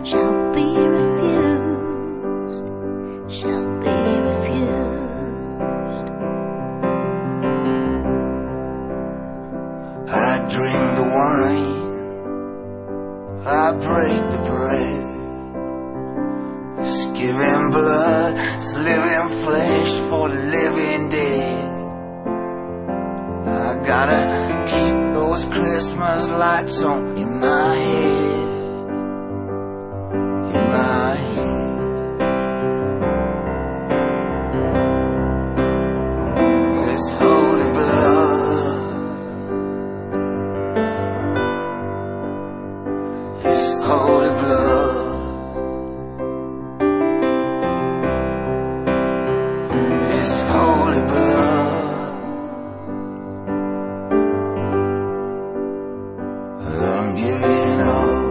shall be refused, shall be refused. I drink the wine, I break the bread. It's giving blood, it's living flesh for the living dead. I gotta keep those Christmas lights on in my head, in my head. It's holy blood, it's holy blood. It's holy blood. I'm giving up.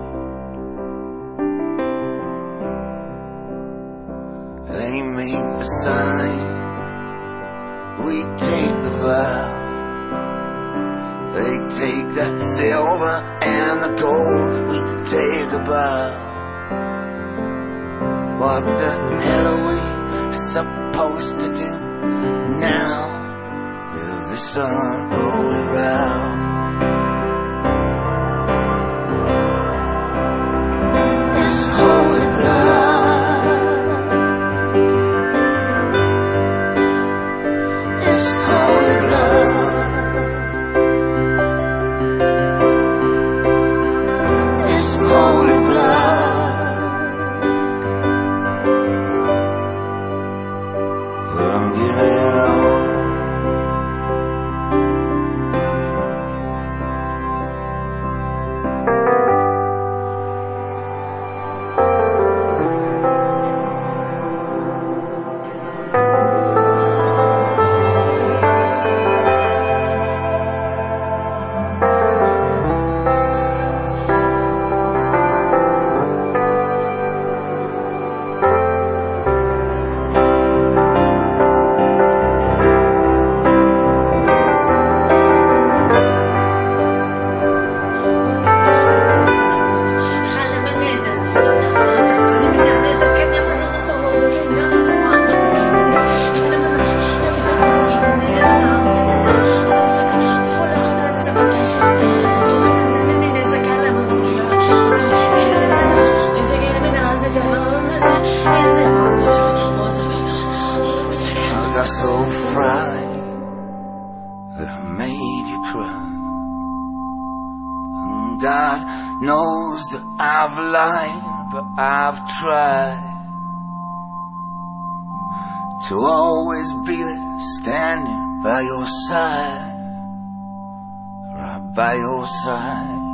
They make the sign, we take the vow. They take the silver and the gold, we take a bow. What the hell are we supposed to do now with this unholy row? It's holy blood, it's holy blood, it's holy blood. I'm giving up. Was I so fried that I made you cry? And God knows that I've lied, but I've tried to always be there, standing by your side, right by your side.